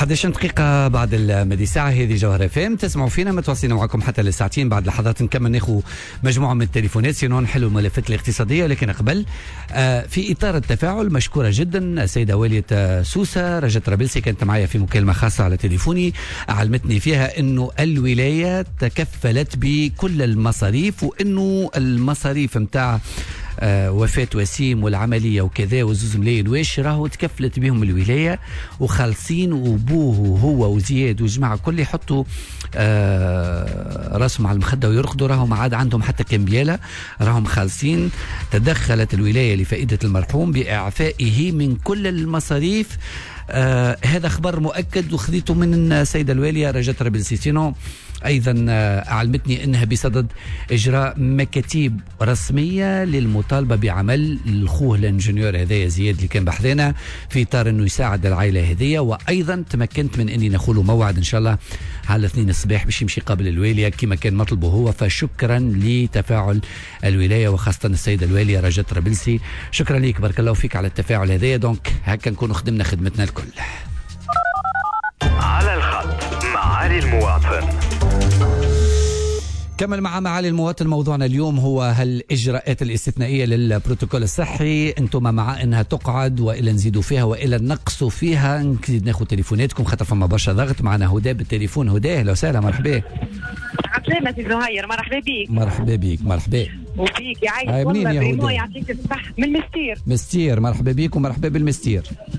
11 دقيقة بعد المدي ساعة. هذه جوهرة فهم، تسمعوا فينا متواصلين معكم حتى للساعتين. بعد لحظات نكمل ناخذ مجموعة من التليفونات سينو نحلوا الملفات الاقتصادية. لكن قبل في إطار التفاعل مشكورة جدا السيدة والية سوسة رجاء طرابلسي، كانت معايا في مكالمة خاصة على تليفوني، علمتني فيها انه الولاية تكفلت بكل المصاريف، وانه المصاريف متاع وفاة وسيم والعملية وكذا وزوز ملايين واش راهو تكفلت بهم الولاية وخالصين، وابوه هو وزياد وجماعة كل يحطوا راسهم على المخدة ويرقدوا، راهم ما عاد عندهم حتى كمبيالة، راهم خالصين. تدخلت الولاية لفائدة المرحوم بإعفائه من كل المصاريف. هذا خبر مؤكد وخذيته من السيدة الوالية رجاء طرابلسي. سينو أيضا علمتني أنها بصدد إجراء مكاتيب رسمية للمطالبة بعمل الخوه الانجنيور هذايا زياد اللي كان بحذنا في إطار أنه يساعد العائلة هذية. وأيضا تمكنت من أني نخوله موعد إن شاء الله على 2 الصباح باش يمشي قبل الوالية كما كان مطلبه هو. فشكرا لتفاعل الولاية وخاصة السيدة الوالية رجاء طرابلسي، شكرا لك، بارك الله فيك على التفاعل هذايا. دونك هكا نكونوا خدمنا خدمتنا الكل. على الخط معالي المواطن. كمل مع معالي المواطن. موضوعنا اليوم هو هل الإجراءات الاستثنائية للبروتوكول الصحي أنتم مع أنها تقعد وإلا نزيدوا فيها وإلا نقصوا فيها؟ نزيد ناخذ تليفوناتكم خاطر فما برشا ضغط. معنا هدى بالتليفون. هدى أهلا وسهلا، مرحبا. عسلامة سي زهير، مرحبا بيك. مرحبا بيك. مرحبا وبيك يعيش والله بريمو يعطيك الصحة من المستير. مستير، مرحبا بيك ومرحبا بالمستير.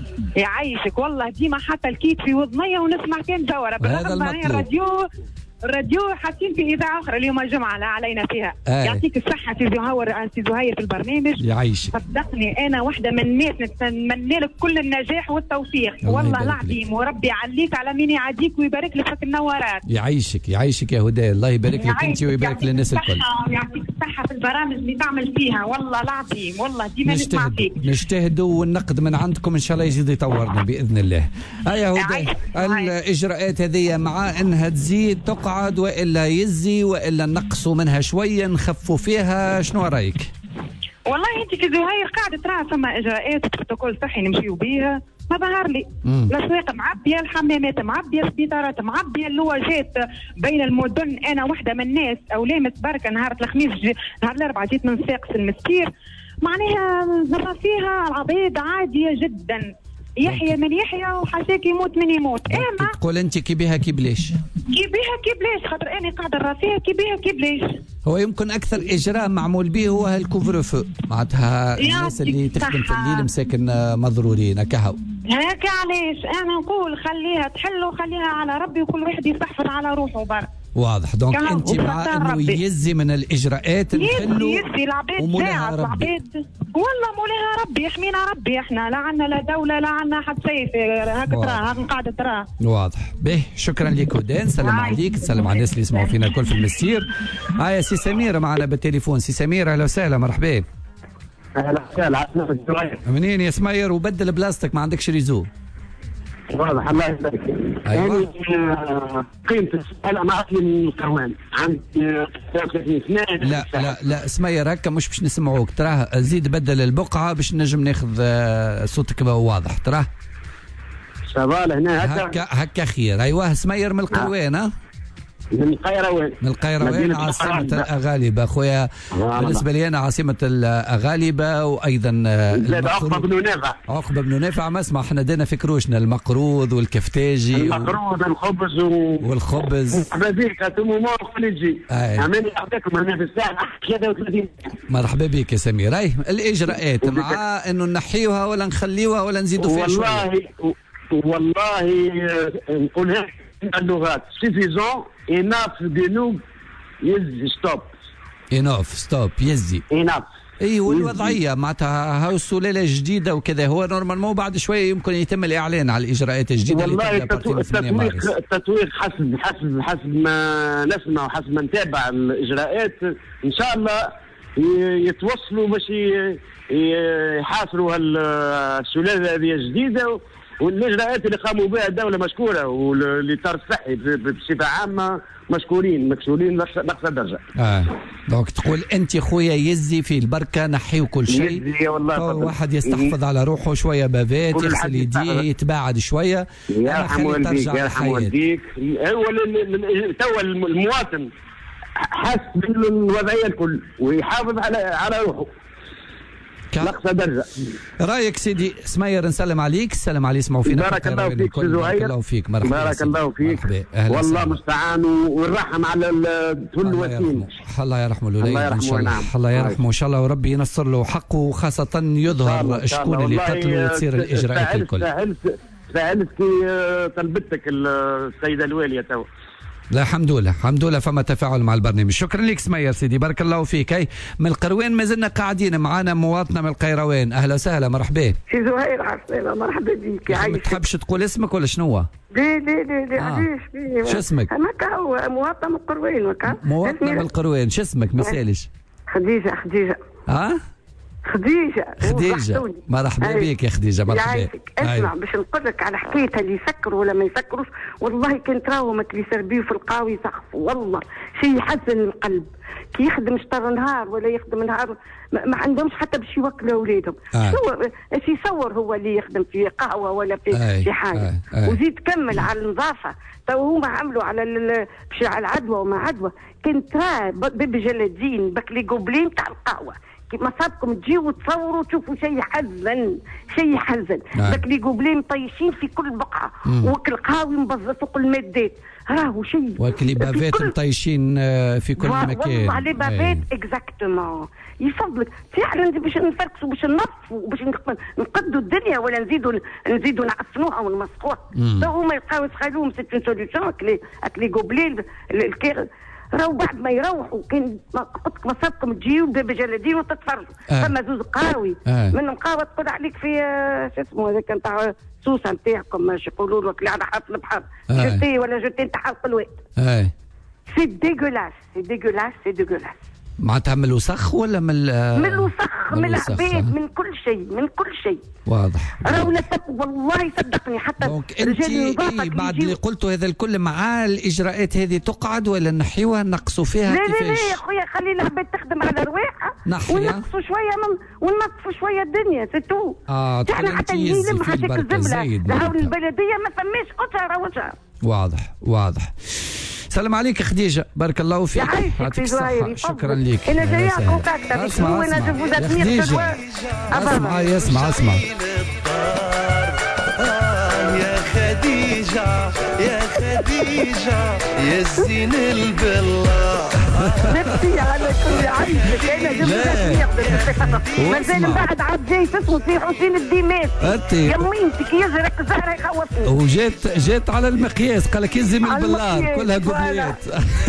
يعيشك والله ديما حتى الكيت في وضنية ونسمع كان جورة هذا المطلوب. الراديو حاسين في اذاعه اخرى اليوم الجمعه لا علينا فيها. يعطيك الصحه سي زهير في البرنامج. يعيشك. صدقني انا واحده من الناس نتمنى لك كل النجاح والتوفيق والله العظيم، وربي يعليك على مين يعديك ويبارك لك في النوارات. يعيشك يعيشك يا هدى، الله يبارك لك انت ويبارك للناس الكل. يعطيك الصحه في البرامج اللي تعمل فيها والله العظيم، والله ديما نسمع فيك. نجتهدوا والنقد من عندكم ان شاء الله يزيد يطورنا باذن الله. يا هدى الاجراءات هذه مع انها تزيد تقعد والا يزي والا نقصوا منها شويه نخفوا فيها، شنو رايك؟ والله انت كزهير قاعده ترى ثم اجراءات بروتوكول صحي نمشيو بيها، ما ظهر لي الاسواق معبيه، الحمامات معبيه، السبيطارات معبيه، اللواجات بين المدن. انا واحده من الناس اولامه بركه نهار الخميس نهار الاربعاء جيت من ساقس المسكير، معناها نرى فيها العبيد عاديه جدا، يحيى من يحيى وحاشاك يموت من يموت. اما تقول انت كي بيها كي بلاش، كي بيها كي بلاش، خاطر انا قاعده نرى فيها كي بيها كي بلاش. هو يمكن اكثر اجراء معمول به هو هالكوفر فو، معناتها الناس اللي تخدم في الليل مساكن مضرورين كهو هكا. علاش انا نقول خليها تحل وخليها على ربي وكل واحد يستحفظ على روحه برك. واضح. دونك انت مع انه يزي من الاجراءات نحلوا يزي العباد ساعه العباد والله مولاها ربي يحمينا ربي، احنا لا عنا لا دوله لا عنا حد شيء هكا تراه هكا قاعده تراه. واضح. به شكرا لك هدى، نسلم عليك، نسلم على الناس اللي يسمعوا فينا الكل في المستير. يا سي سمير معنا بالتليفون. سي سمير اهلا وسهلا، مرحبا. اهلا وسهلا. منين يا سمير؟ وبدل بلاستيك ما عندكش ريزو. واضح الله يسلمك. أيوة. قيمة السؤال أنا أصلي من الكروان عندي 33 سنة. لا سمير هكا مش باش نسمعوك، تراه زيد بدل البقعة باش نجم ناخذ صوتك واضح. تراه شغال هنا هكا خير. أيوه سمير من القروان. من القيروان. من القيروان عاصمة الأغالبة أخويا. بالنسبة لي أنا عاصمة الأغالبة وأيضا عقبة بن نافع. عقبة بن نافع. ما اسمع احنا دينا في كروشنا المقروض والكفتاجي المقروض الخبز والخبز هذيك تمومور خليجي. عمالي أعطيكم هنا في الساعة 33. مرحبا بك يا سمير. أي الإجراءات مع إنه نحيوها ولا نخليوها ولا نزيدوا فيها شوية؟ والله نقولها اللغات suffisant enough de nous يزي stop يزي enough. اي والوضعيه معناتها هاو السلاله جديده وكذا، هو نورمال مو بعد شويه يمكن يتم الاعلان على الاجراءات الجديده. والله التطوير حسب ما نسمع وحسب ما نتابع الاجراءات ان شاء الله يتوصلوا باش يحاصروا السلاله هذه الجديده والإجراءات اللي قاموا بها الدولة مشكورة، والإطار الصحي بصفة عامة مشكورين لأقصى درجة. دونك تقول أنت خويا يزي في البركة، نحيوا كل شيء، يزي والله واحد يستحفظ على روحه شوية، بافات يغسل يديه، يتباعد شوية، خلي ترجع الحياة. هو توا المواطن حاس بالوضعية الكل ويحافظ على روحه لأقصى درجة. رايك سيدي سمير؟ نسلم عليك. السلام عليكم، اسمعوا فينا. بارك الله فيك سي زهير. بارك الله فيك. مرحبا. بارك الله فيك. والله مستعان والرحم على الكل والدين. الله يرحمه الوليد ان شاء الله. الله يرحمه ان شاء الله، وربي ينصر له حقه، وخاصة يظهر شكون اللي قتلوا وتصير الإجراءات الكل. سألت كي طلبتك السيدة الوالية تو. لا الحمد لله الحمد لله، فما تفاعل مع البرنامج. شكرا لك سمير سيدي، بارك الله فيك. هي من القروان ما زلنا قاعدين، معنا مواطنه من القيروان. اهلا وسهلا، مرحبا. سي زهير عسلامة، مرحبا بك. ما تحبش تقول اسمك ولا شنو؟ لا علاش؟ شو اسمك؟ انا كهو مواطنه من القروان. مواطنه من القروان، شو اسمك؟ ما سالش. خديجه. خديجة مرحبا بك يا خديجة. مرحبا. اسمع باش نقول لك على حكاية اللي يسكروا ولا ما يسكروش، والله كنت راهم اللي يسربيو في القاوي يسخفوا، والله شيء يحزن القلب. كي يخدم شطر نهار ولا يخدم نهار ما عندهمش حتى باش يوكلوا اولادهم. ايش يصور هو اللي يخدم في قهوة ولا في حاجة. وزيد كمل على النظافة. تو هما عملوا على العدوى وما عدوى. كنت باب جلادين بكلي قبلين تاع القهوة، كيما صابكم تجيو وتصوروا تشوفوا شيء يحزن. ذاك لي قبلين طيشين في كل بقعه، وكل قهاوي مبزطوا كل المادات، راهو شيء. وكل بافات مطيشين في كل مكان. والله لي بافات اكزاكتومون. يفضلك فعلا باش نفركسوا باش ننظفوا باش نقدوا الدنيا، ولا نزيدوا نعفنوها ونمسخوها. هما يبقاو يسخلوهم سيت سوليسيون. اكلي قبلين راهو بعد ما يروحوا كان قلت لك مصابكم تجيو بجلادين وتتفرجوا. فما زوز قهاوي منهم قهوه تقول عليك في شو اسمه هذاك نتاع سوسه نتاعكم ماشي يقولوا لك اللي على حاط البحر جوتي ولا جوتين تاع حلق الواد. سي ديغولاس. معناتها من الوسخ ولا من الوسخ، من العباد، من كل شيء. واضح. راهو والله صدقني حتى رجال النظافه بعد اللي قلته هذا الكل مع الاجراءات هذه تقعد ولا نحيوها نقصوا فيها؟ لا يا خويا، خلي العباد تخدم على رواحها ونقصوا شويه وننظفوا شويه الدنيا ستو. احنا حتى نجيب حاجه الزبله راهو البلديه ما فماش وجهها. واضح. سلام عليك خديجة، بارك الله فيك. يعيشك في زهير. شكرا لك. انا جايه كونتاكت اسمع اسمع يا خديجة يا الزين البالله. نفسي على كل عيشك. انا جبت مازال من بعد عاد جاي اسمه سي حسين الدماسي. يمينتك يجرك زهره يخوفني. وجات على المقياس قال لك يزي من بالله كلها قبليات.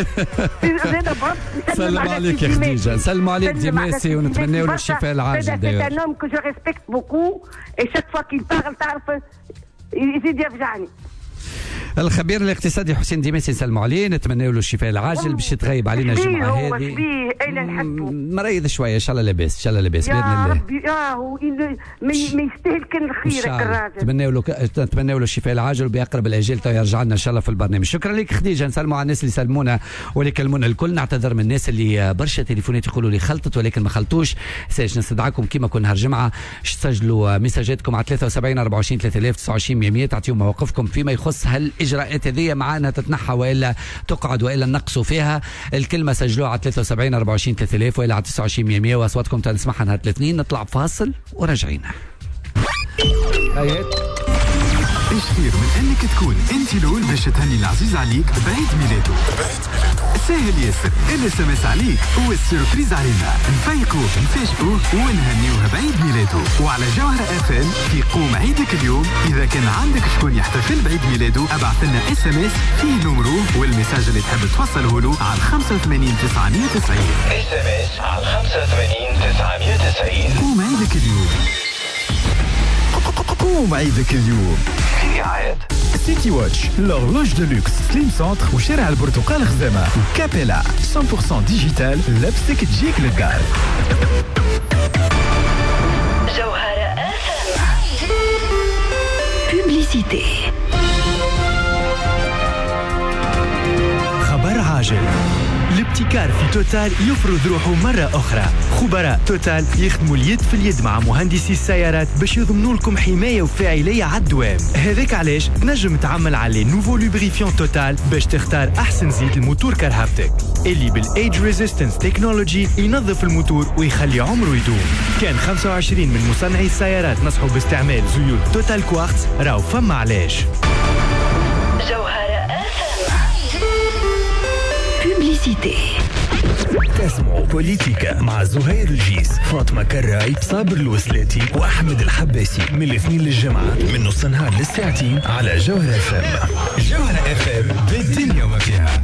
سلم عليك يا خديجه. سلموا عليك ديماسي ونتمنى له الشفاء العاجل. داير un homme que je respecte beaucoup et chaque fois qu'il parle تعرف يزيد يفجعني. الخبير الاقتصادي حسين ديماسي نسلموا عليه، نتمنى له الشفاء العاجل باش يتغيب علينا الجمعه هذه. مريض شويه ان شاء الله لاباس باذن الله. يا ربي ما يستاهل كان خيرك الراجل. نتمنى له الشفاء العاجل وباقرب الاجال يرجع لنا ان شاء الله في البرنامج. شكرا لك خديجه. نسلموا على الناس اللي سلمونا واللي كلمونا الكل. نعتذر من الناس اللي برشا تليفونات يقولوا لي خلطت ولكن ما خلطوش. ساج نستدعاكم كيما كل نهار جمعه سجلوا مساجاتكم على 73 24 3029 100 تعطيوا مواقفكم فيما يخص الاجراءات هذه معانا تتنحى والا تقعد والا نقصوا فيها. الكلمه سجلوها على 73 24 3000 والا على 29 100 واصواتكم تنسمعها نهار الاثنين. نطلع بفاصل وراجعين. ايش خير من انك تكون انت الاول باش تهني العزيز عليك بعيد ميلاده. سهل ياسر. SMS عليك هو السيربريز علينا. نفيقوه نفاجئوه ونهنيوه بعيد ميلاده. وعلى جوهرة FM في قوم عيدك اليوم اذا كان عندك شكون يحتفل بعيد ميلاده ابعث لنا SMS فيه نمره والمساج اللي تحب توصله له على 85 990. SMS على 85 990. قوم عيدك اليوم. قوم عيدك اليوم. سيتي واتش l'horloge de luxe سليم سنتر وشارع البرتقال خزامة وكابيلا 100% ديجيتال لبسك تجيك للدار. جوهرة FM. بوبليسيتي. خبر عاجل. الابتكار في توتال يفرض روحه مرة أخرى. خبراء توتال يخدموا اليد في اليد مع مهندسي السيارات باش يضمنوا لكم حماية وفاعلية على الدوام. هذاك علاش تنجم تعمل على نوفو لوبريفيون توتال باش تختار أحسن زيت الموتور كرهبتك اللي بالإيج ريزيستنس تكنولوجي ينظف الموتور ويخلي عمره يدوم. كان 25 من مصنعي السيارات نصحوا باستعمال زيوت توتال كوارتز، راو فما علاش. تسمعوا بوليتيكا مع زهير الجيس، فاطمة كراي، صابر الوسلاتي وأحمد الحباسي من الاثنين للجمعة من نص النهار للساعتين على جوهرة FM. جوهرة FM بالدنيا وما فيها.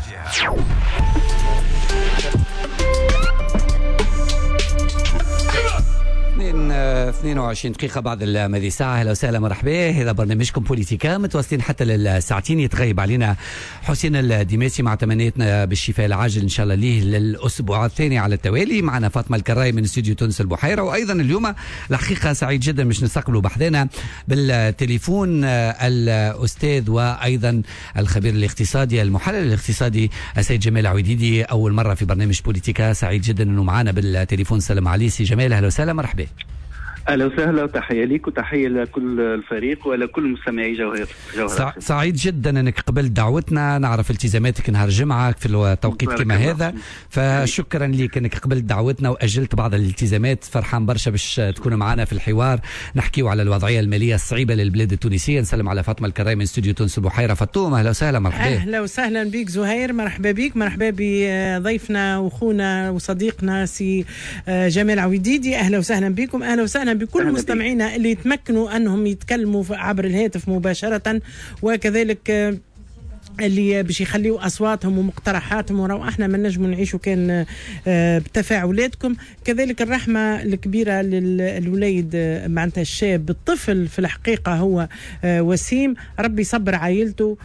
22 دقيقة بعد الماضي ساعة. أهلا وسهلا مرحبا، هذا برنامجكم بوليتيكا متواصلين حتى للساعتين. يتغيب علينا حسين الدماسي مع تمنياتنا بالشفاء العاجل إن شاء الله ليه للأسبوع الثاني على التوالي. معنا فاطمة الكراي من استوديو تونس البحيرة. وأيضا اليوم الحقيقة سعيد جدا مش نستقبلوا بحذنا بالتليفون الأستاذ وأيضا الخبير الاقتصادي المحلل الاقتصادي السيد جمال عويديدي، أول مرة في برنامج بوليتيكا. سعيد جدا أنه معنا بالتليفون. سلام عليه سي جمال، أهلا وسهلا مرحبا. اهلا وسهلا وتحيه ليك وتحيه لكل الفريق ولكل مستمعي جوهر. سعيد جدا انك قبلت دعوتنا، نعرف التزاماتك نهار الجمعه في التوقيت كما هذا، فشكرا لك انك قبلت دعوتنا واجلت بعض الالتزامات. فرحان برشا باش تكون معنا في الحوار، نحكيو على الوضعيه الماليه الصعيبه للبلاد التونسيه. نسلم على فاطمه الكراي من استوديو تونس البحيره. فاطمه اهلا وسهلا مرحبا. اهلا وسهلا بك زهير، مرحبا بك، مرحبا بضيفنا واخونا وصديقنا سي جمال عويديدي. اهلا وسهلا بكم، اهلا وسهلا بكل مستمعينا اللي يتمكنوا أنهم يتكلموا عبر الهاتف مباشرة، وكذلك اللي باش يخليوا اصواتهم ومقترحاتهم، وراه احنا ما نجموا نعيشوا كان بتفاعلاتكم. كذلك الرحمه الكبيره للوليد معناتها الشاب الطفل في الحقيقه هو وسيم، ربي يصبر عائلته.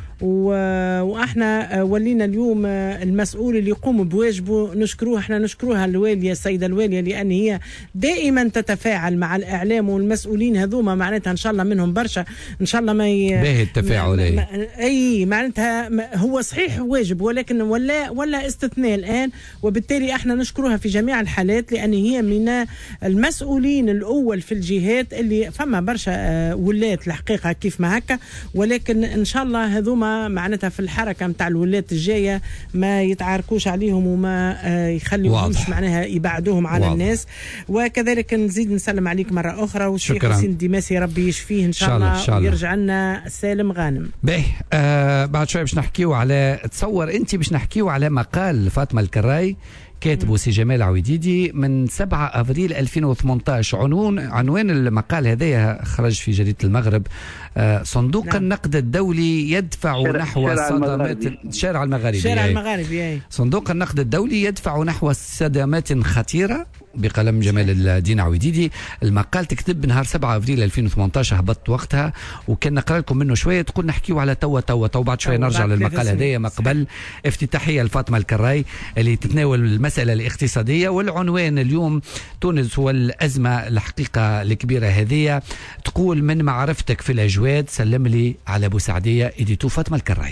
واحنا ولينا اليوم المسؤول اللي يقوم بواجبه نشكروه، احنا نشكروها الواليه السيده الواليه لان هي دائما تتفاعل مع الاعلام والمسؤولين هذوما، معناتها ان شاء الله منهم برشا ان شاء الله ما باهي التفاعل اي معناتها هو صحيح واجب ولكن ولا استثناء الآن، وبالتالي احنا نشكرها في جميع الحالات لأن هي من المسؤولين الأول في الجهات اللي فما برشا ولات الحقيقة كيف ما هكا، ولكن إن شاء الله هذوما معناتها في الحركة متاع الولات الجاية ما يتعاركوش عليهم وما يخليوهمش معناها يبعدوهم على واضح. الناس. وكذلك نزيد نسلم عليك مرة أخرى، والشيخ حسين الدماسي ربي يشفيه إن شاء الله ويرجع لنا سالم غانم. بعد شوي باش نحكيو على، تصور انت باش نحكيو على مقال فاطمة الكراي كاتبه سي جمال عويديدي من 7 أفريل 2018. عنوان المقال هذا خرج في جريدة المغرب. صندوق النقد الدولي يدفع نحو صدمات شارع المغاربي. صندوق النقد الدولي يدفع نحو صدمات خطيرة بقلم جمال الدين عويديدي. المقال تكتب نهار 7 أفريل 2018، هبطت وقتها وكان نقرأ لكم منه شوية. تقول نحكيو على توا بعد شوية نرجع للمقال هذايا. ما قبل افتتاحية لفاطمة الكراي اللي تتناول المسألة الاقتصادية، والعنوان اليوم تونس والأزمة الحقيقة الكبيرة هذه. تقول من معرفتك في الأجواد سلم لي على بوسعدية. إديتو فاطمة الكراي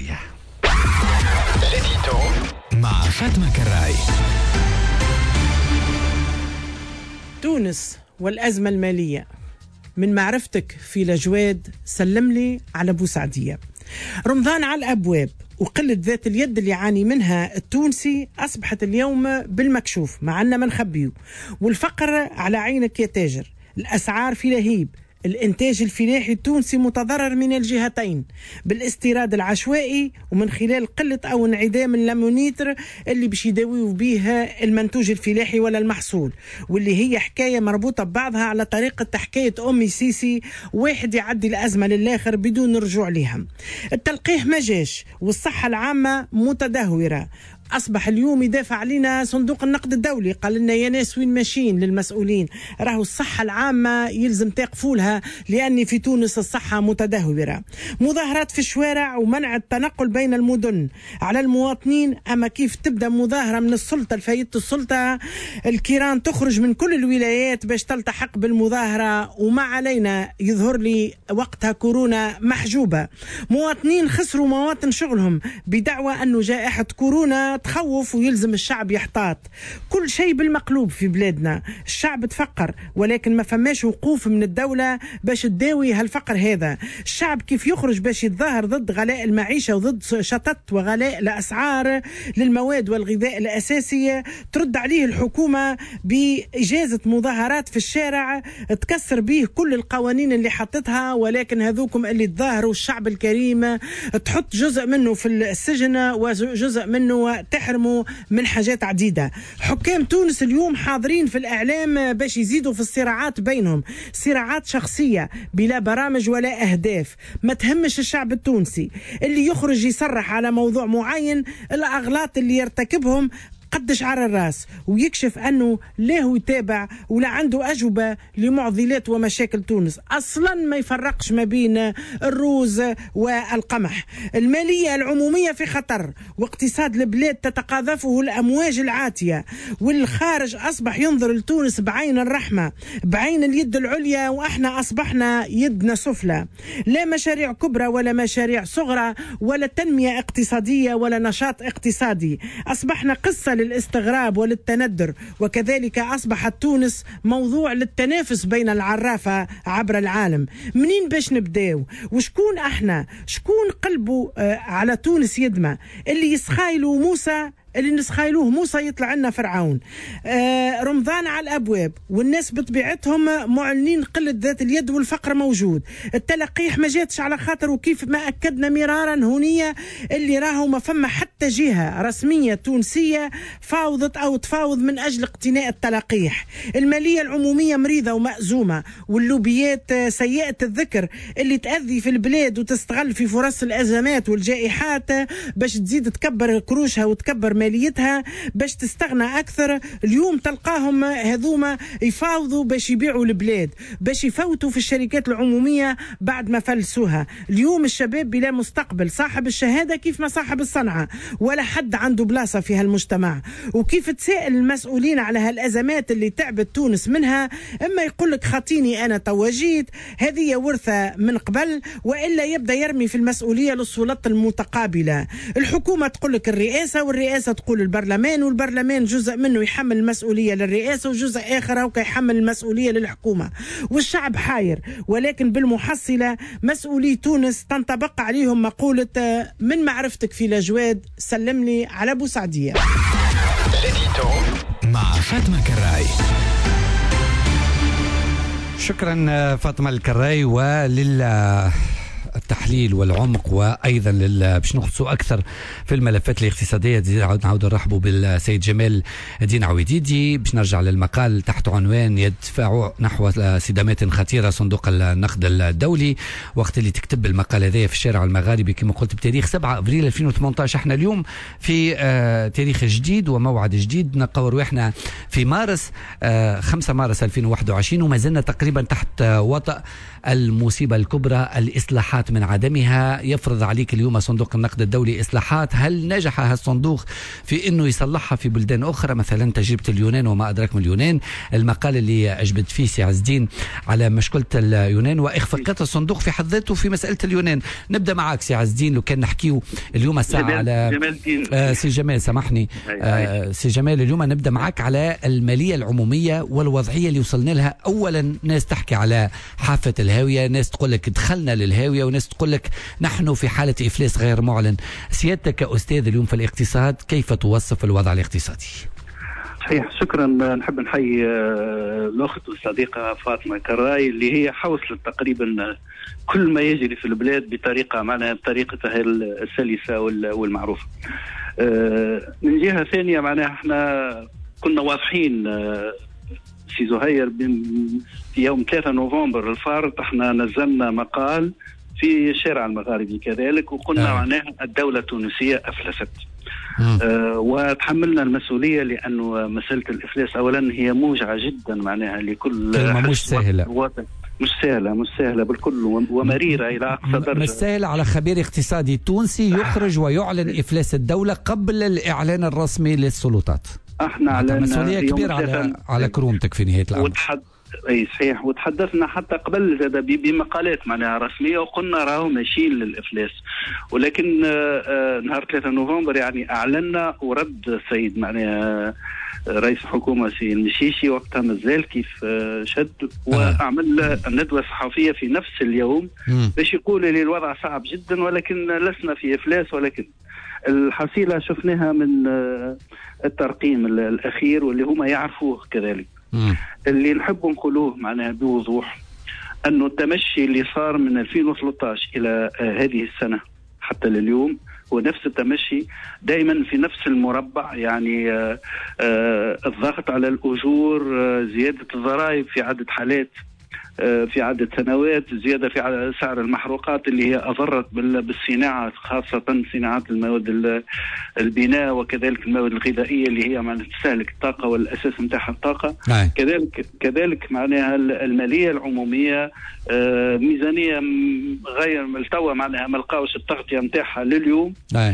مع فاطمة كراي. تونس والأزمة المالية، من معرفتك في الأجواد سلم لي على بوسعدية. رمضان على الأبواب وقلة ذات اليد اللي يعاني منها التونسي أصبحت اليوم بالمكشوف، مع أننا ما نخبيه. والفقر على عينك يا تاجر، الأسعار في لهيب، الإنتاج الفلاحي التونسي متضرر من الجهتين بالاستيراد العشوائي ومن خلال قلة أو انعدام الليمونيتر اللي باش يداويوا به المنتوج الفلاحي ولا المحصول، واللي هي حكاية مربوطة ببعضها على طريقة حكاية أمي سيسي، واحد يعدي الأزمة للآخر بدون رجوع لها. التلقيح ما جاش والصحة العامة متدهورة، أصبح اليوم يدافع علينا صندوق النقد الدولي، قال لنا يا ناس وين ماشيين للمسؤولين، راهو الصحة العامة يلزم تقفولها لأن في تونس الصحة متدهورة. مظاهرات في الشوارع ومنع التنقل بين المدن على المواطنين. أما كيف تبدأ مظاهرة من السلطة لفايدة السلطة، الكيران تخرج من كل الولايات باش تلتحق بالمظاهرة، وما علينا يظهر لي وقتها كورونا محجوبة. مواطنين خسروا مواطن شغلهم بدعوى أنه جائحة كورونا تخوف ويلزم الشعب يحتاط. كل شيء بالمقلوب في بلادنا، الشعب تفقر ولكن ما فماش وقوف من الدولة باش تداوي هالفقر هذا. الشعب كيف يخرج باش يتظاهر ضد غلاء المعيشة وضد شطط وغلاء الأسعار للمواد والغذاء الأساسية، ترد عليه الحكومة بإجازة مظاهرات في الشارع تكسر به كل القوانين اللي حطتها، ولكن هذوكم اللي تظاهروا الشعب الكريم تحط جزء منه في السجن وجزء منه تحرمه من حاجات عديدة. حكام تونس اليوم حاضرين في الإعلام باش يزيدوا في الصراعات بينهم، صراعات شخصية بلا برامج ولا أهداف ما تهمش الشعب التونسي. اللي يخرج يصرح على موضوع معين الأغلاط اللي يرتكبهم قدش على الراس، ويكشف أنه لا هو يتابع ولا عنده أجوبة لمعضلات ومشاكل تونس. أصلا ما يفرقش ما بين الروز والقمح. المالية العمومية في خطر واقتصاد البلاد تتقاذفه الأمواج العاتية، والخارج أصبح ينظر لتونس بعين الرحمة، بعين اليد العليا، وإحنا أصبحنا يدنا سفلى. لا مشاريع كبرى ولا مشاريع صغرى ولا تنمية اقتصادية ولا نشاط اقتصادي. أصبحنا قصة للاستغراب وللتندر، وكذلك أصبحت تونس موضوع للتنافس بين العرافة عبر العالم. منين باش نبداو؟ وشكون احنا؟ شكون قلبه على تونس يدمى؟ اللي يسخايلوا موسى، اللي نسخايلوه موسى يطلع لنا فرعون. رمضان على الأبواب والناس بطبيعتهم معلنين قلة ذات اليد والفقر موجود. التلقيح ما جاتش على خاطر، وكيف ما أكدنا مرارا هونية اللي راهو ما فما حتى جهة رسمية تونسية فاوضت أو تفاوض من أجل اقتناء التلقيح. المالية العمومية مريضة ومأزومة، واللوبيات سيئة الذكر اللي تأذي في البلاد وتستغل في فرص الأزمات والجائحات باش تزيد تكبر كروشها وتكبر ماليتها باش تستغنى أكثر. اليوم تلقاهم هذوما يفاوضوا باش يبيعوا البلاد، باش يفوتوا في الشركات العمومية بعد ما فلسوها. اليوم الشباب بلا مستقبل، صاحب الشهادة كيف ما صاحب الصنعة، ولا حد عنده بلاصة في هالمجتمع. وكيف تسائل المسؤولين على هالأزمات اللي تعبت تونس منها، إما يقول لك خاطيني أنا تواجيت، هذه ورثة من قبل، وإلا يبدأ يرمي في المسؤولية للسلطات المتقابلة. الحكومة تقول لك الرئاسة، والرئاسة تقول البرلمان، والبرلمان جزء منه يحمل المسؤولية للرئاسة وجزء آخر هو يحمل المسؤولية للحكومة، والشعب حاير. ولكن بالمحصلة مسؤولي تونس تنطبق عليهم مقولة من معرفتك في الأجواد سلم لي على بوسعدية. مع فاطمة كراي. شكرا فاطمة الكراي، التحليل والعمق، وايضا باش نغطسوا اكثر في الملفات الاقتصاديه. نعود نرحبوا بالسيد جمال الدين عويديدي باش نرجع للمقال تحت عنوان يدفع نحو صدامات خطيره صندوق النقد الدولي. وقت اللي تكتب المقال هذايا في الشارع المغاربي كما قلت بتاريخ 7 ابريل 2018، احنا اليوم في تاريخ جديد وموعد جديد، نقور واحنا في مارس 5 مارس 2021، وما زلنا تقريبا تحت وطأ المصيبة الكبرى، الإصلاحات من عدمها. يفرض عليك اليوم صندوق النقد الدولي إصلاحات. هل نجح هالصندوق في أنه يصلحها في بلدان أخرى، مثلا تجربة اليونان وما أدراك من اليونان؟ المقال اللي أجبت فيه سي عز الدين على مشكلة اليونان وإخفاقات الصندوق في حد ذاته في مسألة اليونان. نبدأ معك سي عز الدين، لو كان نحكيه اليوم الساعة على سي جمال، سامحني سي جمال، اليوم نبدأ معك على المالية العمومية والوضعية اللي وصلنا لها. أولا ناس تحكي على حافة الهاوية، ناس تقول لك دخلنا للهاوية، وناس تقول لك نحن في حالة إفلاس غير معلن. سيادتك كأستاذ اليوم في الاقتصاد، كيف توصف الوضع الاقتصادي؟ صحيح، شكرا. نحب نحيي الأخت والصديقة فاطمة كراي اللي هي حوصلت تقريبا كل ما يجري في البلاد بطريقة معناها بطريقتها السلسة والمعروفة. من جهة ثانية معناها احنا كنا واضحين في زهير في يوم 3 نوفمبر الفارط احنا نزلنا مقال في الشارع المغاربي كذلك، وقلنا معناها الدولة التونسية أفلست. وتحملنا المسؤولية، لأنه مسألة الإفلاس أولا هي موجعة جدا معناها لكل مش سهلة، مش سهلة بالكل، ومريرة إلى أقصى درجة. مش سهلة على خبير اقتصادي تونسي يخرج ويعلن إفلاس الدولة قبل الإعلان الرسمي للسلطات. احنا على مسؤولية كبيرة على كرومتك في نهاية الأمر. اي صحيح، وتحدثنا حتى قبل زاد بمقالات معناها رسميه، وقلنا راهو ماشيين للافلاس، ولكن نهار 3 نوفمبر يعني اعلنا ورد السيد معناها رئيس الحكومه سي المشيشي وقتها مازال كيف شد، وعمل ندوه صحفيه في نفس اليوم باش يقول لي الوضع صعب جدا ولكن لسنا في افلاس، ولكن الحصيله شفناها من الترقيم الاخير واللي هما يعرفوه كذلك. اللي نحب نقولوه معناها بوضوح أنه التمشي اللي صار من 2013 إلى هذه السنة حتى لليوم هو نفس التمشي دائما في نفس المربع، يعني الضغط على الأجور، زيادة الضرائب في عدة حالات في عدة سنوات، زيادة في سعر المحروقات اللي هي أضرت بالصناعة، خاصة صناعات المواد البناء وكذلك المواد الغذائية اللي هي معناها تستهلك الطاقة والأساس نتاعها الطاقة. كذلك معناها المالية العمومية ميزانية غير ملتوى معناها ما لقاوش التغطية نتاعها لليوم.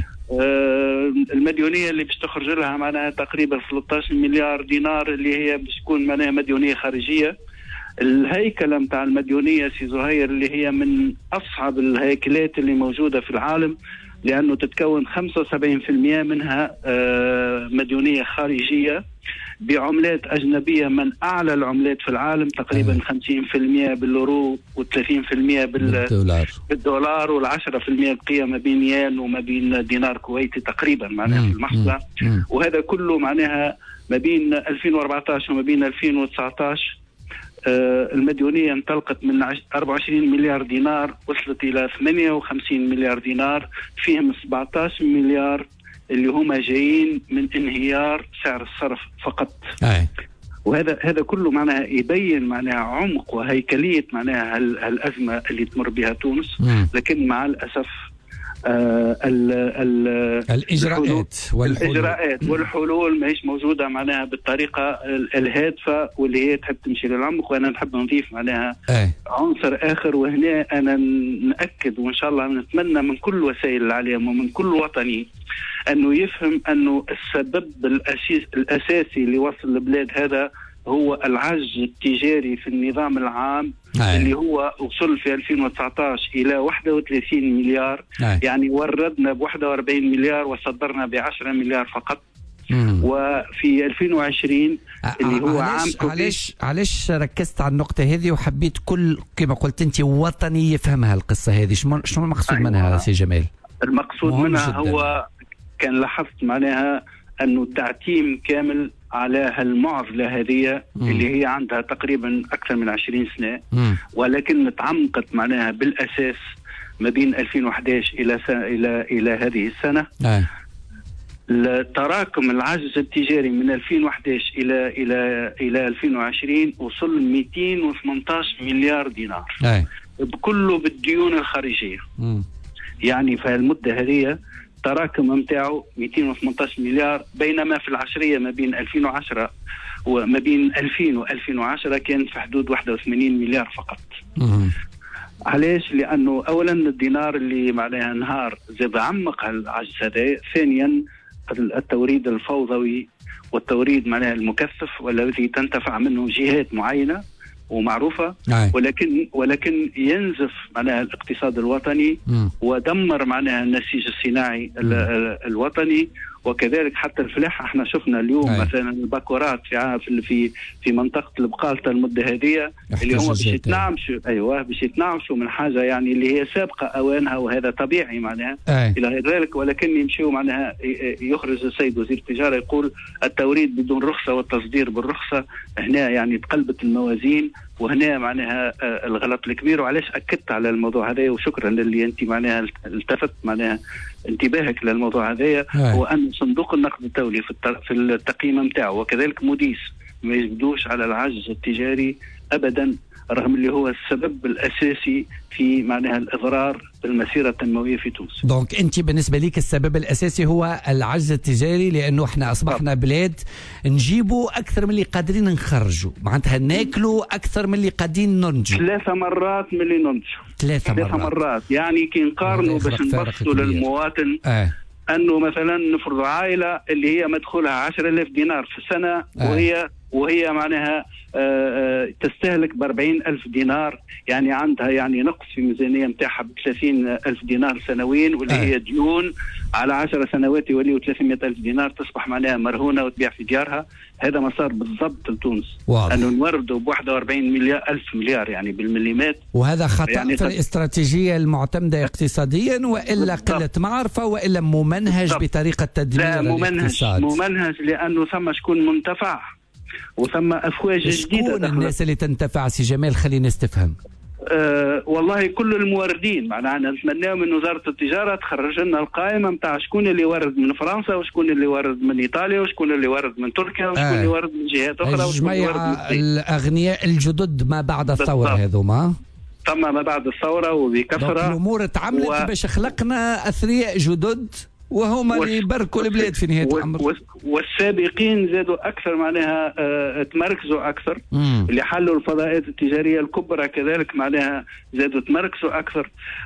المديونية اللي باش تخرج لها معناها تقريبا 13 مليار دينار اللي هي باش تكون معناها مديونية خارجية. الهيكلة متاع المديونية سي زهير اللي هي من أصعب الهيكلات اللي موجودة في العالم، لأنه تتكون 75% منها مديونية خارجية بعملات أجنبية من أعلى العملات في العالم، تقريبا 50% باليورو و30% بالدولار وال10% بقية ما بين ين وما بين دينار كويتي تقريبا معناها في المحصلة. وهذا كله معناها ما بين 2014 وما بين 2019 المديونية انطلقت من 24 مليار دينار وصلت إلى 58 مليار دينار، فيهم 17 مليار اللي هما جايين من انهيار سعر الصرف فقط. وهذا كله معناها يبين معناها عمق وهيكلية معناها الأزمة اللي تمر بها تونس. لكن مع الأسف الإجراءات والحلول ما هيش موجودة معناها بالطريقة الهادفة واللي هي تحب تمشي للعمق. وأنا نحب نضيف معناها عنصر آخر، وهنا أنا نأكد وإن شاء الله نتمنى من كل وسائل الإعلام ومن كل وطني أنه يفهم أنه السبب الأساسي اللي وصل البلاد هذا هو العجز التجاري في النظام العام اللي هو وصل في 2019 إلى 31 مليار. يعني وردنا ب41 مليار وصدرنا ب10 مليار فقط. وفي 2020 اللي هو عام علاش ركزت على النقطة هذه وحبيت كل كما قلت أنت وطني يفهمها القصة هذه؟ شنو المقصود منها سي جمال؟ المقصود منها جداً. هو كان لاحظت معناها أنه تعتيم كامل على المعضلة هذه اللي هي عندها تقريبا أكثر من 20 سنة، ولكن تعمقت معناها بالأساس ما بين 2011 إلى هذه السنة. تراكم العجز التجاري من 2011 إلى 2020 وصل 218 مليار دينار بكله بالديون الخارجية. يعني في المدة هذه تراكم متاعه 218 مليار، بينما في العشرية ما بين 2010 وما بين 2000 و2010 كان في حدود 81 مليار فقط. علاش؟ لأنه أولا الدينار اللي معناها نهار زاد عمق العجز هذا. ثانيا التوريد الفوضوي والتوريد معناها المكثف والذي تنتفع منه جهات معينة ومعروفة، ولكن ينزف معناها الاقتصاد الوطني ودمر معناها النسيج الصناعي الوطني، وكذلك حتى الفلاحة. احنا شفنا اليوم مثلا الباكورات في منطقة البقالة المدة هذه اللي هم باش يتنعمشوا من حاجة يعني اللي هي سابقة أوانها، وهذا طبيعي معناها إلى غير ذلك. ولكن يمشيوا معناها يخرج السيد وزير التجارة يقول التوريد بدون رخصة والتصدير بالرخصة. هنا يعني تقلبت الموازين، وهنا معناها الغلط الكبير. وعلاش أكدت على الموضوع هذا وشكرا للي أنت معناها التفت معناها انتباهك للموضوع هذا، هو أن صندوق النقد الدولي في التقييم متاعه وكذلك موديس ما يجبدوش على العجز التجاري أبدا، رغم اللي هو السبب الأساسي في معناها الإضرار بالمسيرة التنموية في تونس. دونك أنت بالنسبة ليك السبب الأساسي هو العجز التجاري، لأنه احنا أصبحنا بلاد نجيبوا أكثر من اللي قادرين نخرجوا، معناتها ناكلوا أكثر من اللي قادرين ننتجوا 3 مرات من اللي ننتجوا. 3 مرات يعني كي نقارنوا باش نبسطوا للمواطن أنه مثلا نفرض عائلة اللي هي مدخولها 10,000 دينار في السنة وهي معناها تستهلك ب40,000 دينار، يعني عندها يعني نقص في الميزانية متاعها ب30,000 دينار سنويا، واللي هي ديون على 10 سنوات يوليوا 300,000 دينار، تصبح معناها مرهونة وتبيع في ديارها. هذا مسار بالضبط لتونس، أنه نوردوا ب41,000 مليار يعني بالمليمات، وهذا خطأ يعني في الاستراتيجية المعتمدة اقتصاديا، وإلا قلة معرفة، وإلا ممنهج بطريقة تدمير الاقتصاد. ممنهج لأنه ثم شكون منتفع وثم أفواج جديدة. شكون الناس اللي تنتفع سي جمال؟ خلينا نستفهم. والله كل الموردين، معناها نتمنى من وزارة التجارة تخرج لنا القائمة متاع شكون اللي يورد من فرنسا، وشكون اللي يورد من إيطاليا، وشكون اللي يورد من تركيا، وشكون اللي يورد من جهات أخرى، الجميع الأغنياء الجدد ما بعد الثورة هذوما. ثم ما بعد الثورة وبكثرة الأمور تعملت باش خلقنا أثرياء جدد، وهم اللي يبركوا البلاد في نهاية الأمر. والسابقين زادوا أكثر، معناها تمركزوا أكثر، اللي حلوا الفضاءات التجارية الكبرى كذلك معناها زادوا تمركزوا أكثر.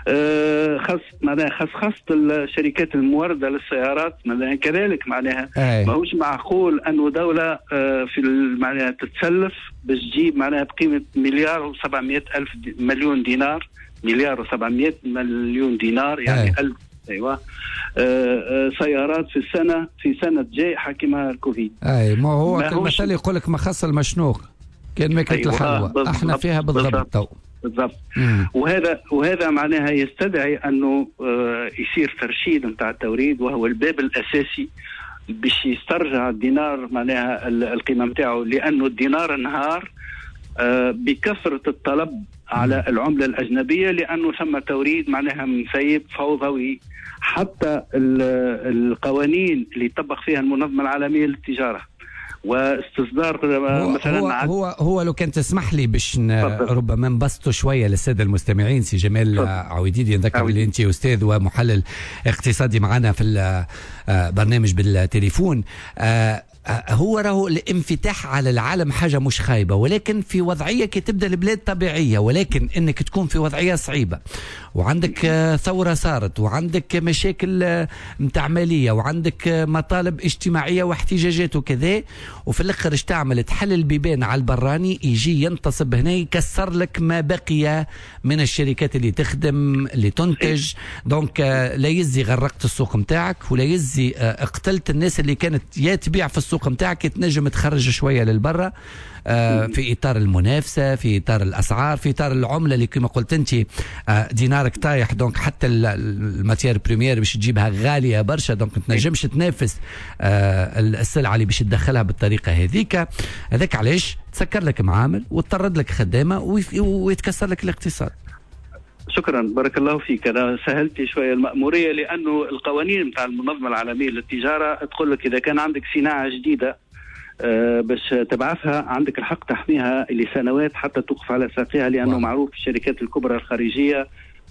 خاصة الشركات الموردة للسيارات معناها كذلك، معناها ماهوش معقول أنه دولة في معناها تتسلف باش تجيب معناها بقيمة 1,700,000 دينار، 1,700,000,000 دينار يعني 1000 ايوه سيارات في السنه، في سنه جائحه كما الكوفيد. ما هو المثل يقول لك ما خص المشنوق كان ماكله الحلوى. احنا فيها بالضبط. وهذا معناها يستدعي انه يصير ترشيد نتاع التوريد، وهو الباب الاساسي باش يسترجع الدينار معناها القيمه نتاعو، لانه الدينار انهار بكثره الطلب على العمله الاجنبيه، لانه ثم توريد معناها مسيب فوضوي. حتى القوانين اللي طبق فيها المنظمه العالميه للتجاره واستصدار مثلا هو لو كان تسمح لي باش ربما نبسطوا شويه للساده المستمعين. سي جمال عويديدي، نذكر اللي انت استاذ ومحلل اقتصادي معنا في البرنامج بالتليفون. هو راهو الانفتاح على العالم حاجة مش خايبة، ولكن في وضعية كي تبدأ البلاد طبيعية، ولكن انك تكون في وضعية صعيبة وعندك ثورة صارت وعندك مشاكل متاع مالية وعندك مطالب اجتماعية واحتجاجات وكذا، وفي الاخر ايش تعمل؟ تحل البيبان على البراني، يجي ينتصب هنا يكسر لك ما بقي من الشركات اللي تخدم اللي تنتج. دونك لا يزي غرقت السوق متاعك، ولا يزي اقتلت الناس اللي كانت يا تبيع في السوق متاعك تنجم تخرج شوية للبرة في إطار المنافسة، في إطار الأسعار، في إطار العملة اللي كما قلت أنت دينارك طايح، دونك حتى الماتير بريمير باش تجيبها غالية برشا، دونك تنجمش تنافس السلعة اللي باش تدخلها بالطريقة هذيك. هذاك علاش تسكر لك معامل وتطرد لك خدامة ويتكسر لك الاقتصاد. شكرا، بارك الله فيك. أنا سهلتي شوية المأمورية، لأنه القوانين متاع المنظمة العالمية للتجارة تقول لك إذا كان عندك صناعة جديدة باش تبعثها عندك الحق تحميها لسنوات حتى توقف على ساقها، لأنه معروف الشركات الكبرى الخارجية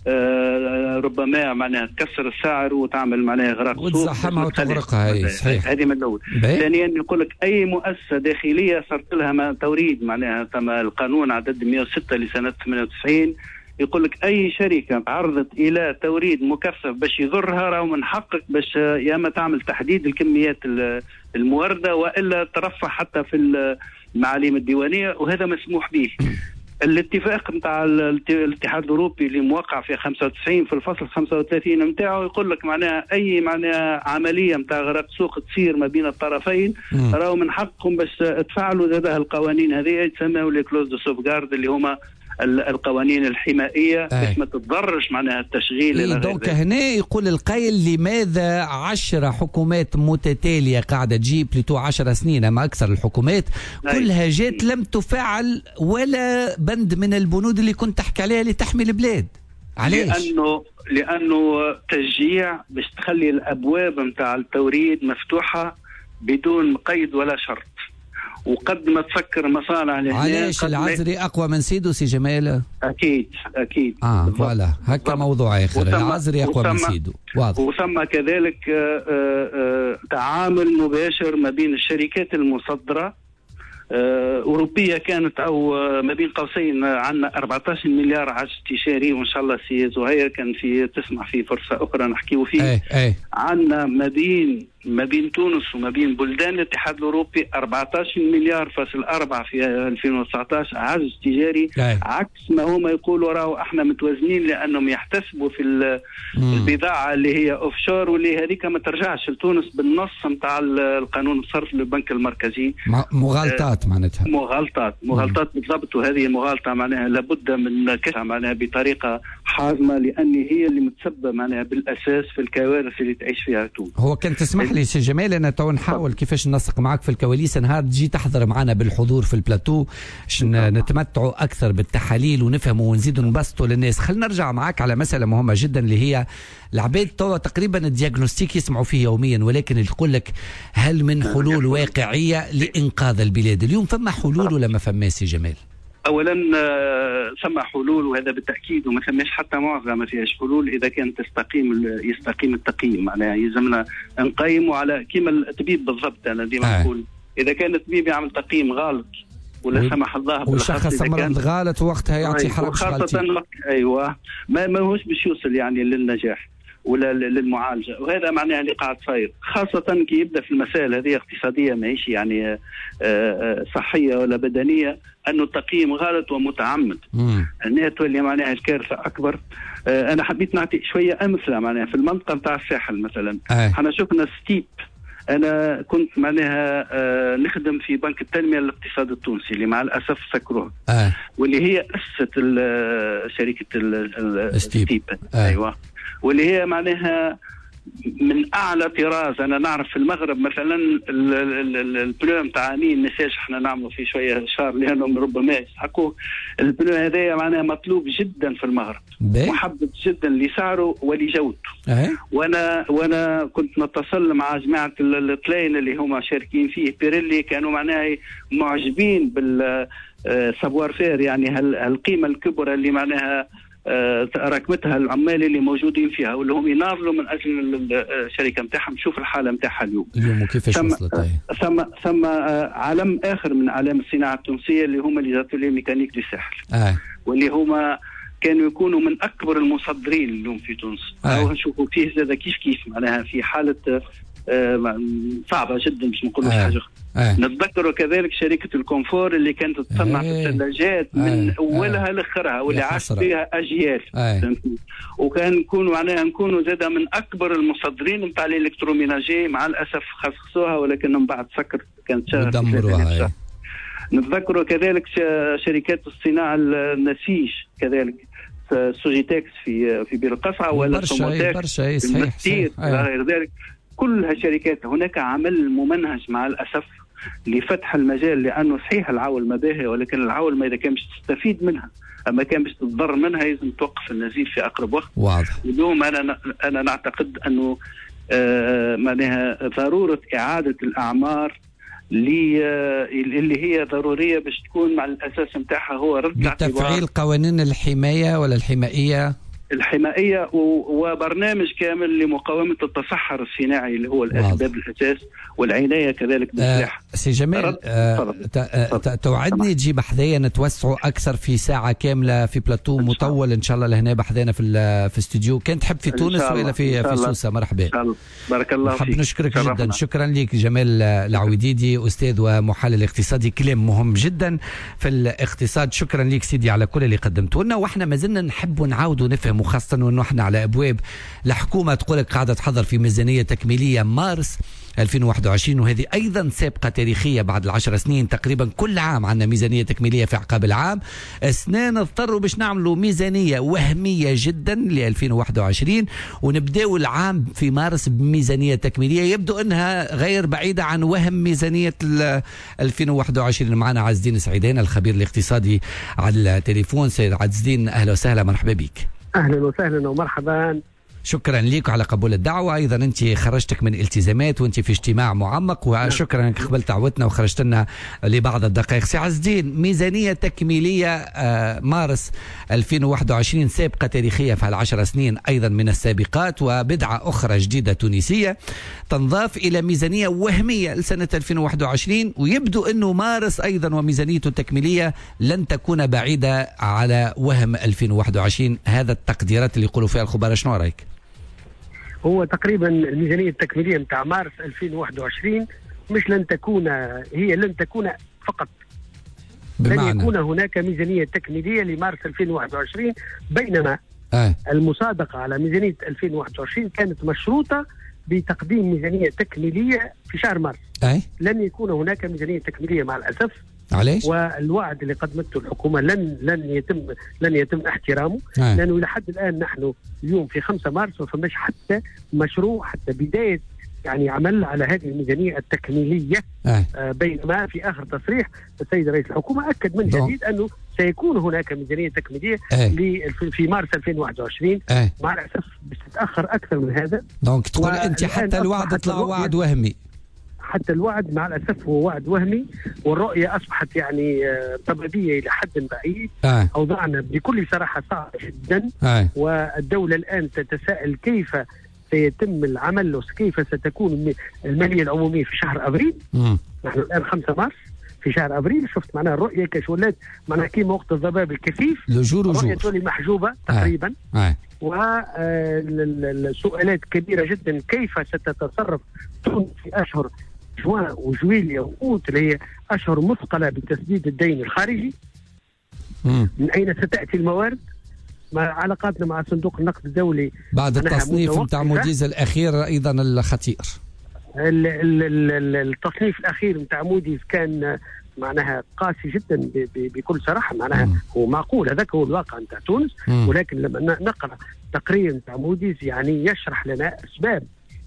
ربما معناها تكسر السعر وتعمل معناها غرق سوق وتزحمها وتغرقها. صحيح، هذه من الأول. ثانيا يقول لك أي مؤسسة داخلية صارت لها توريد معناها تم القانون عدد 106 لسنة 98، يقول لك أي شركة عرضت إلى توريد مكثف باش يضرها راهو من حقك باش يا اما تعمل تحديد الكميات الموردة، وإلا ترفع حتى في المعاليم الديوانية، وهذا مسموح به. الاتفاق نتاع الاتحاد الأوروبي اللي موقع في 95 في الفصل 35 نتاعو يقول لك معناها أي معناها عملية نتاع غرق سوق تصير ما بين الطرفين راهو من حقهم باش تفعلوا زادها القوانين هذه يتسموا لي كلوز دو سوفغارد، اللي هما القوانين الحمائية باش ما تتضررش معناها التشغيل. دونك هنا يقول القائل لماذا 10 حكومات متتالية قاعدة تجيب بليتو 10 سنين أما أكثر الحكومات كلها جات لم تفعل ولا بند من البنود اللي كنت تحكي عليها لتحمي البلاد؟ علاش؟ لأنه تشجيع باش تخلي الأبواب متاع التوريد مفتوحة بدون قيد ولا شرط، وقد ما تفكر مصانع لهنا. علاش العزري اقوى من سيدو سي جمال؟ اكيد فوالا هكا موضوع اخر. العزري اقوى من سيدو واضح. وثم كذلك تعامل مباشر ما بين الشركات المصدره أوروبية كانت أو ما بين قوسين عندنا 14 مليار عجز استشاري، وإن شاء الله سي زهير كان في تسمح في فرصة أخرى نحكيه فيه. عندنا ما بين تونس وما بين بلدان الاتحاد الأوروبي 14 مليار فاصل 4 في 2019 عجز تجاري. عكس ما هما يقولوا راهو احنا متوازنين، لأنهم يحتسبوا في البضاعة اللي هي أوفشور واللي هذيك ما ترجعش لتونس بالنص نتاع القانون الصرف للبنك المركزي. مغالطات معناتها. مغالطات بالضبط. وهذه المغالطة معناها لابد من كشفها معناها بطريقة حازمة، لأن هي اللي متسببة معناها بالأساس في الكوارث اللي تعيش فيها تونس. هو كان تسمح لي سي جمال انا تو نحاول كيفاش ننسق معك في الكواليس نهار تجي تحضر معنا بالحضور في البلاتو نتمتعوا اكثر بالتحاليل ونفهموا ونزيدوا نبسطوا للناس. خلينا نرجع معك على مساله مهمه جدا اللي هي العباد تو تقريبا الدياغنوستيك يسمعوا فيه يوميا، ولكن يقول لك هل من حلول واقعيه لانقاذ البلاد اليوم؟ فما حلول ولا ما فما سي جمال؟ اولا ثم حلول، وهذا بالتاكيد، وما ثماش حتى معظم ما فيهاش حلول اذا كانت يستقيم التقييم. معناها يلزمنا نقيموا على كيما الطبيب بالضبط. انا ديما نقول اذا كان الطبيب يعمل تقييم غلط ولا سمح الله وشخص مرض غلط وقتها يعطي حرج غلطي. ايوه ما هوش باش يوصل يعني للنجاح ولا للمعالجه، وهذا معناها اللي قاعد صاير، خاصه كي يبدا في المسائل هذه اقتصاديه ماهيش يعني صحيه ولا بدنيه، انه التقييم غلط ومتعمد. هنا تولي معناها الكارثه اكبر. انا حبيت نعطي شويه امثله معناها في المنطقه نتاع الساحل مثلا. احنا شفنا ستيب. انا كنت معناها نخدم في بنك التنميه للاقتصاد التونسي اللي مع الاسف سكروه، واللي هي اسست شركه ستيب. ايوه، واللي هي معناها من اعلى طراز. انا نعرف في المغرب مثلا البلو نتاع النساج احنا نعملوا فيه شويه شهر لانهم ربما يسحقوه. البلو هذايا معناها مطلوب جدا في المغرب، محبب جدا لسعره ولجودته. وانا كنت نتصل مع جماعه الطلاين اللي هما شاركين فيه بيريلي، كانوا معناها معجبين بالسافوار فير، يعني هالقيمه الكبرى اللي معناها ركبتها العمال اللي موجودين فيها واللي هم يناضلوا من اجل الشركه نتاعهم. شوف الحاله نتاعها اليوم وكيفاش وصلت. ثم علم اخر من اعلام الصناعه التونسيه اللي هم اللي زاتولي ميكانيك للساحل، واللي هم كانوا يكونوا من اكبر المصدرين اليوم في تونس. نشوفوا فيه زاد كيف معناها في حاله صعبه جدا باش نقولوا حاجه. نتذكروا كذلك شركه الكونفور اللي كانت تصنع في الثلاجات من اولها لاخرها، واللي عاش فيها اجيال. وكان نكونوا زاد من اكبر المصدرين نتاع الالكتروميناجي. مع الاسف خصصوها ولكنهم بعد سكر كانت دمروها. نتذكروا كذلك شركات الصناعه النسيج كذلك، سوجيتكس في بير القصعه ولا سوموتكس في المكتير غير ذلك. كلها شركات. هناك عمل ممنهج مع الأسف لفتح المجال، لأنه صحيح العولمة باهية، ولكن العولمة إذا كان باش تستفيد منها أما كان باش تضر منها لازم توقف النزيف في أقرب وقت. واضح. اليوم أنا نعتقد أنه معناها ضرورة إعادة الأعمار اللي هي ضرورية باش تكون مع الأساس نتاعها هو رد بتفعيل قوانين الحماية ولا الحمائية وبرنامج كامل لمقاومة التصحر الصناعي اللي هو الأسباب الأساس، والعناية كذلك بالسلاح. سي جمال توعدني تجي بحذايا نتوسعوا أكثر في ساعة كاملة في بلاتو مطول إن شاء الله لهنا بحذانا في استوديو. كنت تحب في تونس ولا في سوسة؟ مرحبا. بارك الله فيك. حب نشكرك جدا. شكرا لك جمال العويديدي، أستاذ ومحلل اقتصادي. كلام مهم جدا في الاقتصاد. شكرا لك سيدي على كل اللي قدمته لنا، واحنا ما زلنا نحب ونعاود ونفهم، وخاصة وانه احنا على ابواب الحكومة تقول لك قاعدة تحضر في ميزانية تكميلية مارس 2021، وهذه ايضا سابقة تاريخية. بعد 10 سنين تقريبا كل عام عندنا ميزانية تكميلية في عقاب العام. اسنان اضطروا باش نعملوا ميزانية وهمية جدا ل 2021 ونبداو العام في مارس بميزانية تكميلية يبدو انها غير بعيدة عن وهم ميزانية 2021. معنا عز الدين سعيدان الخبير الاقتصادي على التليفون. سيد عز الدين اهلا وسهلا، مرحبا بك. اهلا وسهلا ومرحبا. شكرا لك على قبول الدعوة. أيضا أنت خرجتك من التزامات وأنت في اجتماع معمق، وشكرا أنك قبلت دعوتنا وخرجت لنا لبعض الدقائق. سي عز الدين، ميزانية تكميلية مارس 2021 سابقة تاريخية في 10 سنين أيضا من السابقات، وبدعة أخرى جديدة تونسية تنضاف إلى ميزانية وهمية لسنة 2021، ويبدو أنه مارس أيضا وميزانيته التكميلية لن تكون بعيدة على وهم 2021. هذا التقديرات اللي يقولوا فيها الخبراء، شنو رأيك؟ هو تقريبا الميزانية التكميلية متاع مارس 2021 مش لن تكون فقط، بمعنى لن يكون هناك ميزانية تكميلية لمارس 2021، بينما المصادقة على ميزانية 2021 كانت مشروطة بتقديم ميزانية تكميلية في شهر مارس. لن يكون هناك ميزانية تكميلية مع الأسف. عليش؟ والوعد اللي قدمته الحكومة لن يتم احترامه، لأنه إلى حد الآن نحن اليوم في 5 مارس ما فماش حتى مشروع، حتى بداية يعني عمل على هذه الميزانية التكميلية. بينما في آخر تصريح السيد رئيس الحكومة أكد من جديد أنه سيكون هناك ميزانية تكميلية في مارس 2021. مع الأسف بتتأخر أكثر من هذا. دونك تقول أنت حتى الوعد طلع وعد وهمي. حتى الوعد مع الأسف هو وعد وهمي، والرؤية أصبحت يعني طبيعية إلى حد بعيد. أوضاعنا بكل صراحة صعبة جدا. والدولة الآن تتساءل كيف سيتم العمل وكيف ستكون المالية العمومية في شهر أبريل. نحن الآن 5 مارس، في شهر أبريل شفت معناها الرؤية كشولات معناها كيما وقت الضباب الكثيف، الرؤية تولي محجوبة تقريبا. والسؤالات كبيرة جدا، كيف ستتصرف تونس في أشهر جوان وجويليا وأوت اللي هي أشهر مثقلة بتسديد الدين الخارجي. من أين ستأتي الموارد؟ مع علاقاتنا مع صندوق النقد الدولي بعد التصنيف نتاع موديز الأخير أيضا الخطير. التصنيف الأخير نتاع موديز كان معناها قاسي جدا بكل صراحة. معناها هو معقول، هذاك هو الواقع نتاع تونس. ولكن لما نقرأ تقرير نتاع موديز يعني يشرح لنا أسباب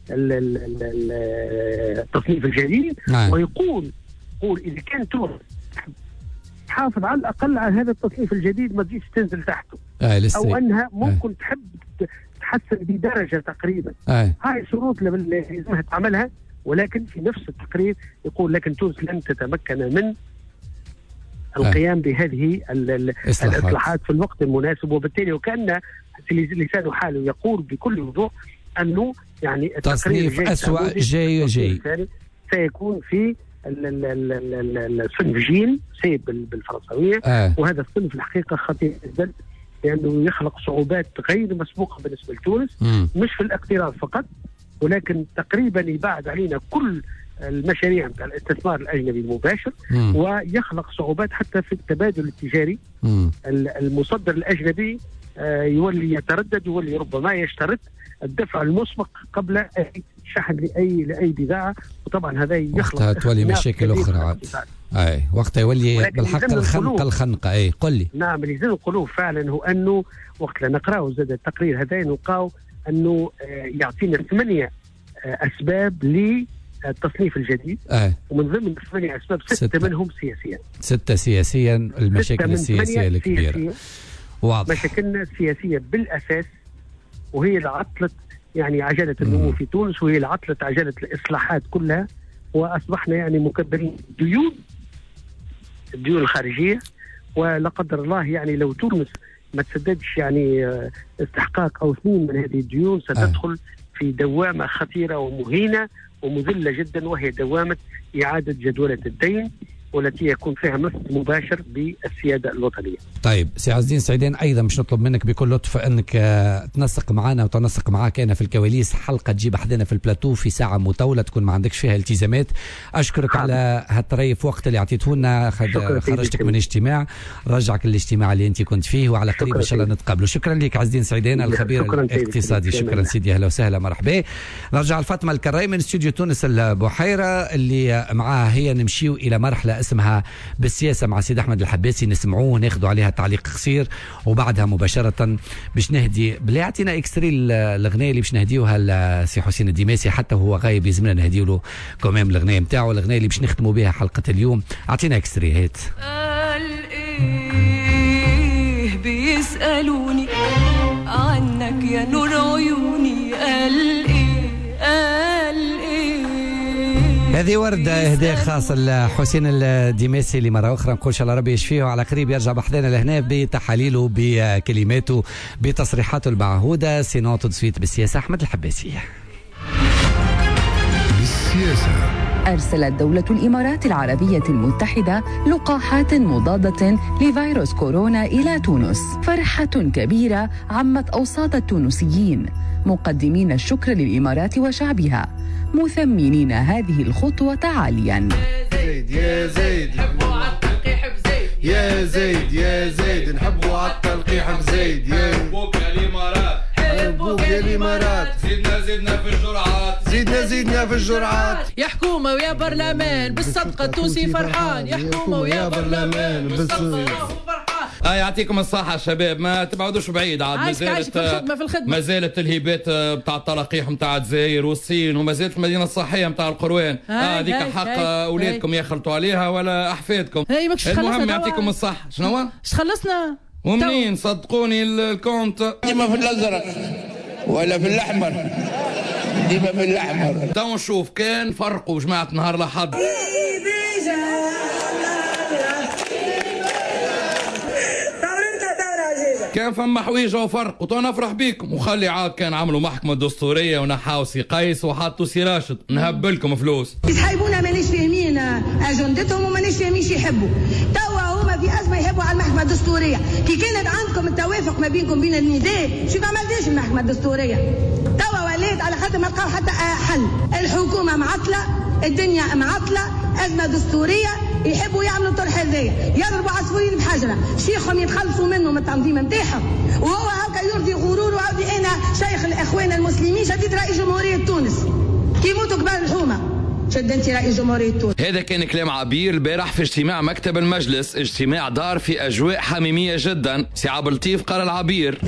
التصنيف الجديد، ويقول إذا كان تونس تحافظ على الأقل على هذا التصنيف الجديد ما تجيش تنزل تحته، أو أنها ممكن تحب تحسن بدرجة تقريبا. هاي الشروط اللي لازمها تعملها. ولكن في نفس التقرير يقول لكن تونس لن تتمكن من القيام بهذه الإصلاحات في الوقت المناسب. وبالتالي وكأن لسان حاله يقول بكل وضوح أنه يعني تصنيف أسوأ جاي سيكون في الصنف جيم سيب بالفرنسوية. وهذا الصنف الحقيقة خطير جدا، لأنه يخلق صعوبات غير مسبوقة بالنسبة لتونس، مش في الاقتراض فقط، ولكن تقريبا يبعد علينا كل المشاريع نتاع الاستثمار الأجنبي المباشر، ويخلق صعوبات حتى في التبادل التجاري. المصدر الأجنبي يولي يتردد، يولي ربما يشترط الدفع المسبق قبل أي شحن لأي بضاعة، وطبعا هذا يخلق وقتها تولي مشاكل أخرى عاد. وقتها يولي بالحق الخنقة. قل لي. نعم، اللي يزيد القلوب فعلا هو أنه وقت لا نقرأه زاد التقرير هذا نلقاو أنه يعطينا 8 أسباب للتصنيف الجديد. ومن ضمن 8 أسباب 6 منهم سياسيا. 6 سياسيا، المشاكل السياسية الكبيرة. واضح. مشاكلنا السياسية بالأساس، وهي اللي عطلت يعني عجلة النمو في تونس، وهي اللي عطلت عجلة الإصلاحات كلها، وأصبحنا يعني مكبرين الديون الخارجية. ولا قدر الله يعني لو تونس ما تسددش يعني استحقاق أو سنين من هذه الديون ستدخل في دوامة خطيرة ومهينة ومذلة جدا، وهي دوامة إعادة جدولة الدين، والتي يكون فيها مس مباشر بالسيادة الوطنية. طيب سي عز الدين سعيدين، أيضا مش نطلب منك بكل لطف أنك تنسق معنا وتنسق معاك أنا في الكواليس حلقة تجيب أحدنا في البلاتو في ساعة مطولة تكون ما عندكش فيها التزامات. أشكرك على هالطريف وقت اللي أعطيته لنا. خرجتك من اجتماع، رجعك الاجتماع اللي أنت كنت فيه، وعلى قريب إن شاء الله نتقابلوا. شكرا لك عز الدين سعيدين الخبير الاقتصادي. شكرا سيدي، أهلا وسهلا، مرحبا. نرجع لفاطمة الكراي من استوديو تونس البحيرة اللي معاها هي نمشيو إلى مرحلة اسمها بالسياسة مع سيد أحمد الحباسي، نسمعوه ناخذوا عليها تعليق قصير، وبعدها مباشرة باش نهدي بلا يعطينا اكستري الأغنية اللي باش نهديوها لسي حسين الدماسي، حتى هو غايب يلزمنا نهديو له كمان الأغنية نتاعو، الأغنية اللي باش نختموا بها حلقة اليوم. أعطينا اكستري هيت. قال إيه بيسألوني عنك يا نور عيوني، هذه وردة إهداء خاص لحسين الدماسي لمرة أخرى، نقول إن شاء الله ربي يشفيه على قريب يرجع بحذانا لهنا بتحاليله بكلماته بتصريحاته المعهودة. سينون تدسويت بالسياسة أحمد الحباسي. بالسياسة. أرسلت دولة الإمارات العربية المتحدة لقاحات مضادة لفيروس كورونا إلى تونس. فرحة كبيرة عمت أوساط التونسيين مقدمين الشكر للإمارات وشعبها، مثمنين هذه الخطوة عاليا. زيد يا زيد نحبوا على التلقيح بزيد، يا زيد يا زيد نحبوا على التلقيح بزيد، يا حبوك يا الإمارات حبوك يا الإمارات، زيدنا في الجرعات، زيدنا في الجرعات. يا حكومة ويا برلمان بالصدقة التونسي فرحان، يا حكومة ويا برلمان بالصدقة فرحان. يعطيكم الصحة شباب، ما تبعدوش بعيد عاد. ما زالت الهيبات بتاع التلقيح بتاع الجزائر والصين، وما زالت المدينة الصحية بتاع القروان. هذيك حق أولادكم يخلطوا عليها ولا أحفادكم. المهم يعطيكم الصحة. شنو؟ اش خلصنا؟ ومنين صدقوني الكونت ديما في الأزرق ولا في الأحمر، ديما في الأحمر. تو نشوف كان فرقوا جماعة نهار لحد. كان فما حويجة وفرق وتو نفرح بيكم، وخلي عاد كان عملوا محكمة دستورية ونحاو سي قيس وحطوا سي راشد، نهبلكم فلوس. يسحبونا مانيش فاهمين اجندتهم ومانيش فاهمين شي يحبوا. توا هما في ازمة يحبوا على المحكمة الدستورية، كي كانت عندكم التوافق ما بينكم بين النداء شو ما عملتيش المحكمة الدستورية. توا وليت على خاطر ما لقاو حتى حل. الحكومة معطلة، الدنيا معطلة، أزمة دستورية، يحبوا يعملوا طرح هذايا، يضربوا عصفورين بحجرة، شيخهم يتخلصوا منه من التنظيم نتاعهم، وهو هكا يرضي غرور وعودي أنا شيخ الإخوان المسلمين شديد رئيس جمهورية تونس، كي يموتوا كبار الحومة شد انت رئيس جمهورية تونس. هذا كان كلام عبير البارح في اجتماع مكتب المجلس، اجتماع دار في أجواء حميمية جدا. سي عبد اللطيف قال العبير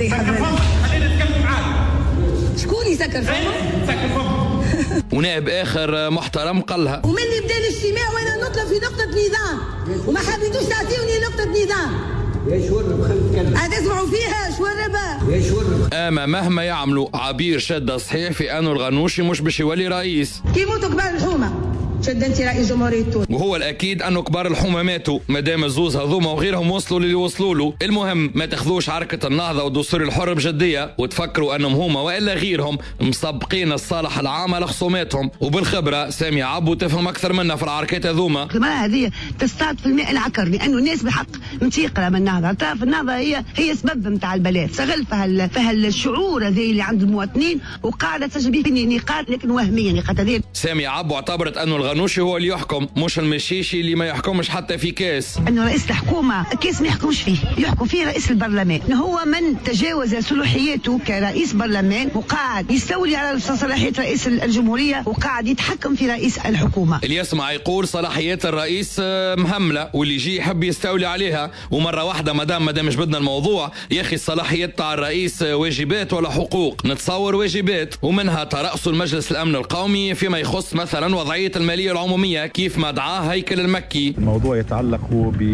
شكون يسكر فمه؟ سكر فمه. ونائب اخر محترم قالها ومن اللي بدا الاجتماع وانا نطلب في نقطة نظام وما حبيتوش تعطيوني نقطة نظام. يا شورب خلي نتكلم. هتسمعوا فيها شوربة. يا شورب. اما مهما يعملوا عبير شد صحيح في انه الغنوشي مش باش يولي رئيس. كي يموتوا كبار الحومة شد انت رئيس جمهورية تونس. وهو الاكيد انه كبار الحومه ماتوا مادام الزوز هذوما وغيرهم وصلوا للي وصلوا له. المهم ما تاخذوش حركه النهضه والدستور الحر بجديه وتفكروا انهم هما والا غيرهم مسبقين الصالح العام على خصوماتهم. وبالخبره سامي عبو تفهم اكثر منا في العركات هذوما. المراه هذه تصطاد في الماء العكر لانه الناس بحق متيقره من النهضه. تعرف النهضه هي سبب نتاع البلاد. استغل فيها الشعور هذه اللي عند المواطنين وقاعده تجري به نقاط لكن وهميه نقاط هذه. سامي عبو اعتبرت انه الغنوشي هو اللي يحكم مش المشيشي اللي ما يحكمش حتى في كاس. انه رئيس الحكومه كاس ما يحكمش فيه، يحكم فيه رئيس البرلمان. هو من تجاوز صلاحياته كرئيس برلمان وقاعد يستولي على صلاحيات رئيس الجمهوريه وقاعد يتحكم في رئيس الحكومه. اللي يسمع يقول صلاحيات الرئيس مهمله واللي يجي يحب يستولي عليها. ومره واحده مدام جبدنا الموضوع يا اخي الصلاحيات تاع الرئيس واجبات ولا حقوق؟ نتصور واجبات ومنها ترأس المجلس الامن القومي فيما يخص مثلا وضعيه الماليه العموميه كيف ما دعاه هيكل المكي. الموضوع يتعلق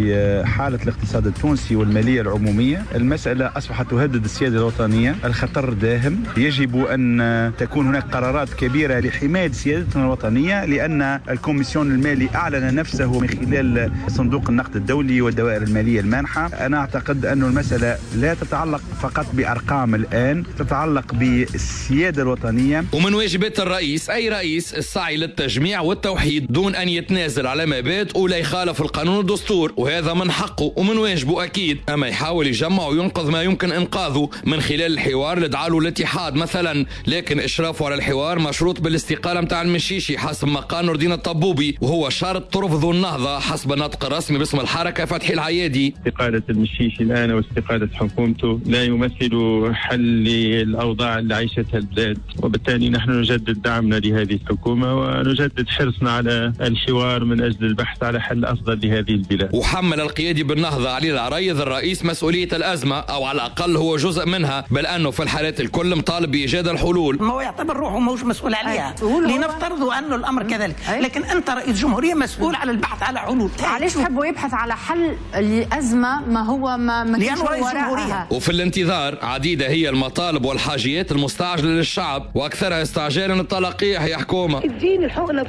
بحالة الاقتصاد التونسي والمالية العمومية. المسألة أصبحت تهدد السيادة الوطنية، الخطر داهم. يجب أن تكون هناك قرارات كبيرة لحماية سيادتنا الوطنية لأن الكوميسيون المالي أعلن نفسه من خلال صندوق النقد الدولي والدوائر المالية المانحة. أنا أعتقد أن المسألة لا تتعلق فقط بأرقام الآن، تتعلق بالسيادة الوطنية. ومن واجبات الرئيس أي رئيس السعي للتجميع والتوحيد دون أن يتنازل على مبادئ ولا يخالف القانون والدستور، وهذا من حقه ومن واجبه أكيد. أما يحاول يجمع وينقذ ما يمكن إنقاذه من خلال الحوار اللي دعاله الاتحاد مثلا، لكن إشرافه على الحوار مشروط بالاستقالة متاع المشيشي حسب ما قال نور الدين الطبوبي، وهو شرط ترفضه النهضة حسب النطق الرسمي باسم الحركة فتحي العيادي. استقالة المشيشي الآن واستقالة حكومته لا يمثل حل للأوضاع اللي عيشتها البلاد، وبالتالي نحن نجدد دعمنا لهذه الحكومة ونجدد حرصنا على الحوار من أجل البحث على حل أفضل لهذه البلاد. وحمل القيادي بالنهضة علي العريض الرئيس مسؤولية الأزمة أو على الأقل هو جزء منها، بل أنه في الحالات الكل مطالب بإيجاد الحلول. ما هو يعتبر روحه مش مسؤول عليها، لنفترض أنه الأمر كذلك، لكن أنت رئيس جمهورية مسؤول على البحث على حلول. علاش تحبوا يبحث على حل لأزمة ما هو ما لأنه رئيس جمهورية؟ وفي الانتظار عديدة هي المطالب والحاجيات المستعجلة للشعب، وأكثرها استعجالا التلقيح يا حكومة. اديني الحقنة بسرعة،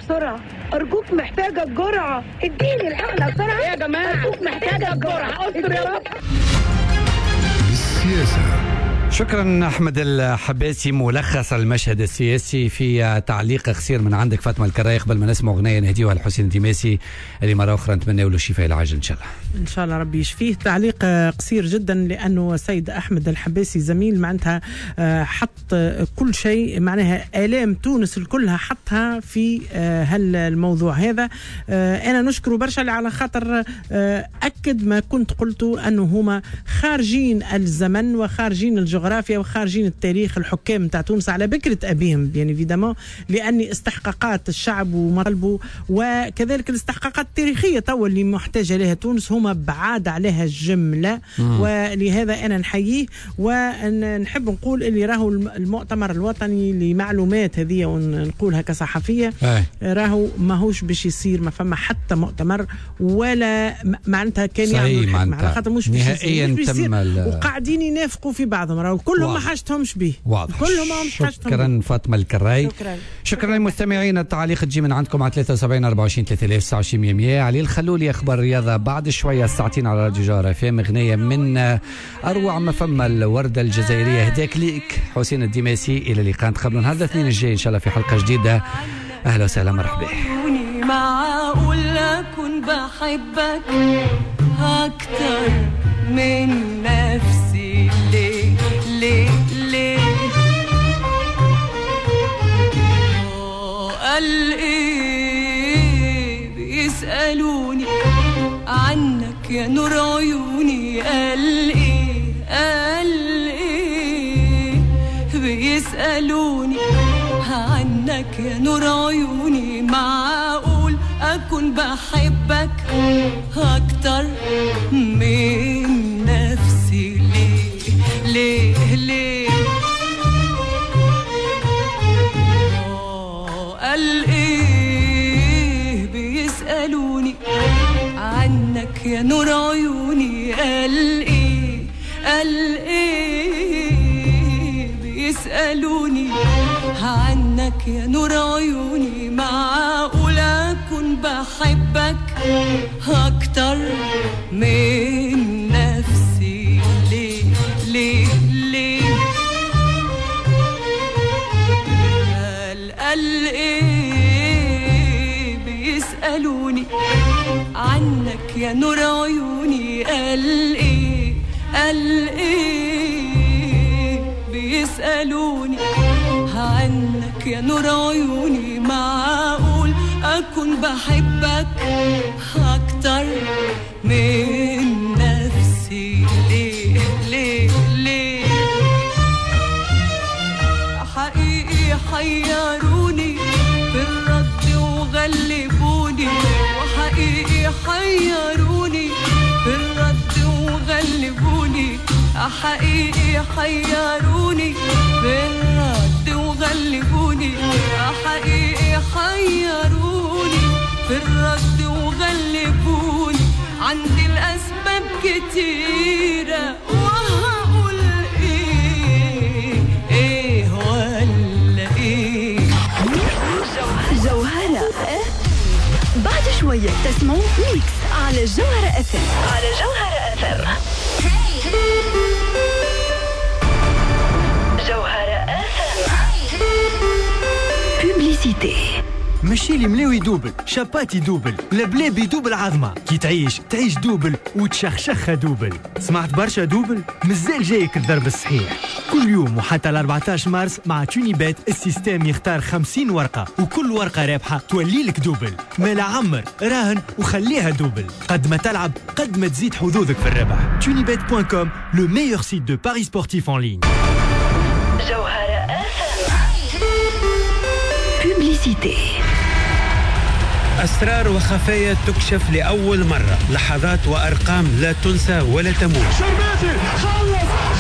أرجوك محتاجة الجرعة، اديني الحقنة بسرعة يا جماعة. أرجوك محتاجة الجرعة، استر يا رب. السياسة. شكرا أحمد الحباسي، ملخص المشهد السياسي في تعليق قصير من عندك فاطمة الكراي قبل ما نسمع أغنية نهديها الحسين الدماسي اللي مرة أخرى نتمنى له الشفاء العاجل إن شاء الله. إن شاء الله ربي يشفيه. تعليق قصير جدا لأنه السيد أحمد الحباسي زميل معناتها حط كل شيء، معناها آلام تونس كلها حطها في هالموضوع هذا. أنا نشكره برشا على خاطر أكد ما كنت قلته أنه هما خارجين الزمن وخارجين الجغرافيا وخارجين التاريخ. الحكام نتاع تونس على بكرة أبيهم يعني فيدامون، لأن استحقاقات الشعب ومطالبه وكذلك الاستحقاقات التاريخية طول اللي محتاجة لها تونس هما بعاد عليها الجملة. ولهذا أنا نحييه ونحب نقول اللي راهو المؤتمر الوطني لمعلومات هذه ونقولها كصحفية راهو ماهوش باش يصير، ما فما حتى مؤتمر ولا معناتها كان يعمل على خاطر مش نهائيا تم وقاعدين ينافقوا في بعضهم، راهو كلهم ما حاجتهمش به، كلهم مش حاجتهم. شكرا فاطمة الكراي. شكرا للمستمعين. التعليق تجي من عندكم على 73 24 3000 29 100. علي الخلولي اخبار الرياضه بعد شويه الساعتين على راديو جوهر FM. اغنيه من اروع ما فما الورده الجزائريه هداك ليك حسين الدماسي. الى اللقاء نتقابلوا نهار الاثنين الجاي ان شاء الله في حلقه جديده. اهلا وسهلا مرحبا. معقول اكون بحبك اكتر من نفسي؟ ليه ليه ليه؟ قال ايه بيسألوني عنك يا نور عيوني؟ قال ايه بيسألوني عنك يا نور عيوني؟ معقول اكون بحبك اكتر من نفسي؟ ليه ليه ليه؟ قال ايه بيسألوني عنك يا نور عيوني؟ قال ايه بيسألوني عنك يا نور عيوني؟ معقول اكون بحبك اكتر من نفسي؟ ليه ليه ليه؟ قال ايه بيسألوني عنك يا نور عيوني؟ قال ايه بيسألوني عنك يا نور عيوني؟ معقول اكون بحبك اكتر من نفسي؟ ليه ليه ليه؟ حقيقي حيروني في الرد وغلبوني، وحقيقي حيروني في الرد وغلبوني، حقيقي حيروني في الرد وغلبوني، حقيقي حيروني في الرد وغلبوني. عندي الأسباب كتيرة وهقول ايه ولا ايه؟ جوهرة بعد شوية تسمعوا ميكس على جوهرة FM. على جوهرة FM. جوهرة FM. بوبليسيتي. ماشي اللي ملاوي دوبل، شاباتي دوبل، لبلابي دوبل عظمة. كي تعيش دوبل وتشخشخها دوبل. سمعت برشا دوبل؟ مازال جايك الضرب الصحيح. كل يوم وحتى 14 مارس مع تونيبات السيستم يختار 50 ورقة وكل ورقة رابحة تولي لك دوبل. مالا عمر راهن وخليها دوبل. قد ما تلعب قد ما تزيد حظوظك في الربح. tunibet.com, le meilleur site de paris sportifs en ligne. جوهرة بوبليسيتي. أسرار وخفايا تكشف لأول مرة، لحظات وأرقام لا تنسى ولا تموت. شرباتي خلص